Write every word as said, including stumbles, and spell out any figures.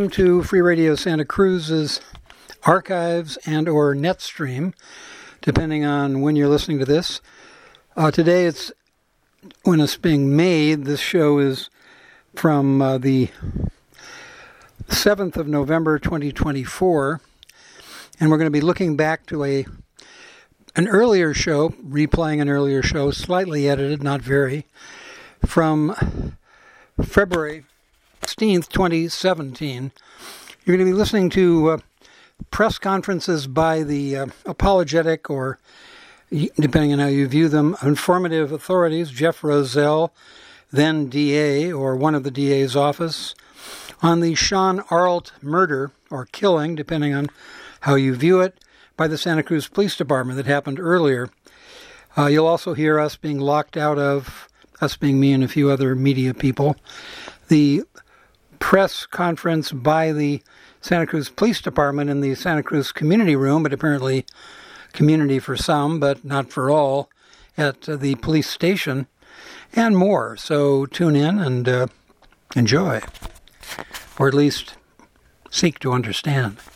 Welcome to Free Radio Santa Cruz's archives and or net stream, depending on when you're listening to this. Uh, today, it's when it's being made. This show is from uh, the seventh of November, twenty twenty-four, and we're going to be looking back to a an earlier show, replaying an earlier show, slightly edited, not very, from February sixteenth, twenty seventeen. You're going to be listening to uh, press conferences by the uh, apologetic, or depending on how you view them, informative authorities, Jeff Rozelle, then D A, or one of the D A's office, on the Sean Arlt murder, or killing, depending on how you view it, by the Santa Cruz Police Department that happened earlier. Uh, you'll also hear us being locked out of, us being me and a few other media people, the press conference by the Santa Cruz Police Department in the Santa Cruz Community Room, but apparently community for some, but not for all, at uh, the police station, and more. So tune in and uh, enjoy, or at least seek to understand.